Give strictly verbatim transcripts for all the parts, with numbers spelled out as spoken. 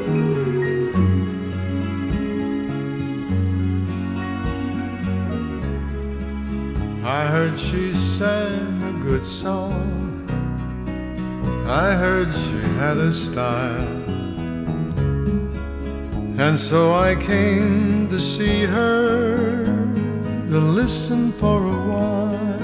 I heard she sang a good song, I heard she had a style, and so I came to see her, to listen for a while.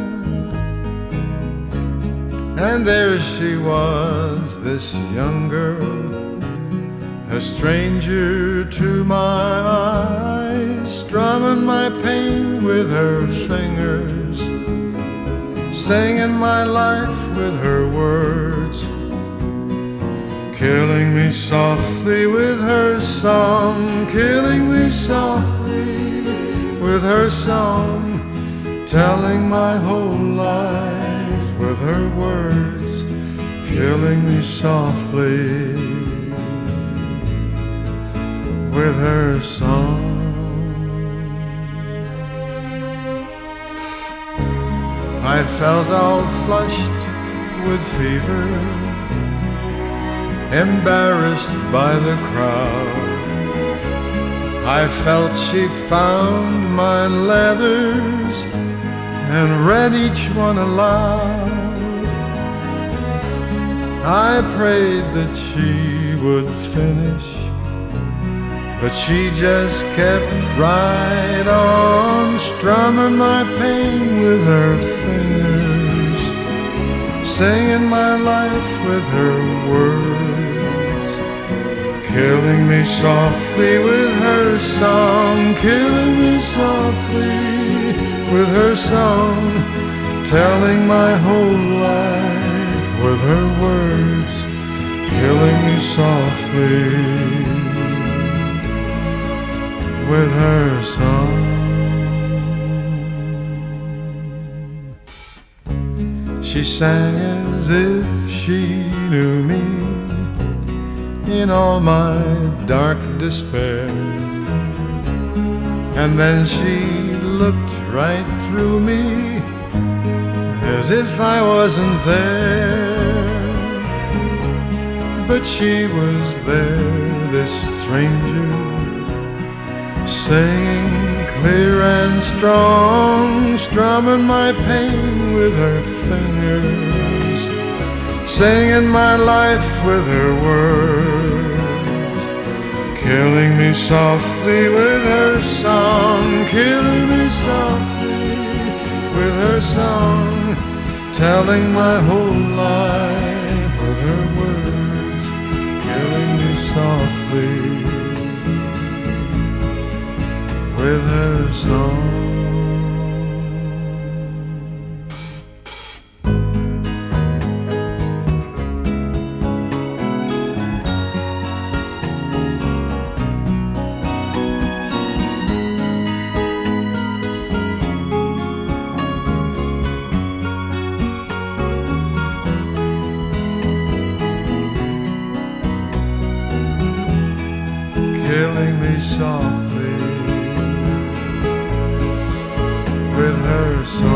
And there she was, this young girl, a stranger to my eyes, strumming my pain with her fingers, singing my life with her words, killing me softly with her song, killing me softly with her song, telling my whole life with her words, killing me softly with her song. I felt all flushed with fever, embarrassed by the crowd. I felt she found my letters and read each one aloud. I prayed that she would finish, but she just kept right on, strumming my pain with her fingers, singing my life with her words, killing me softly with her song, killing me softly with her song, telling my whole life with her words, killing me softly with her song. She sang as if she knew me in all my dark despair, and then she looked right through me as if I wasn't there. But she was there, this stranger, singing clear and strong, strumming my pain with her fingers, singing my life with her words, killing me softly with her song, killing me softly with her song, telling my whole life with her words, killing me softly with her song. Killing me softly with her song.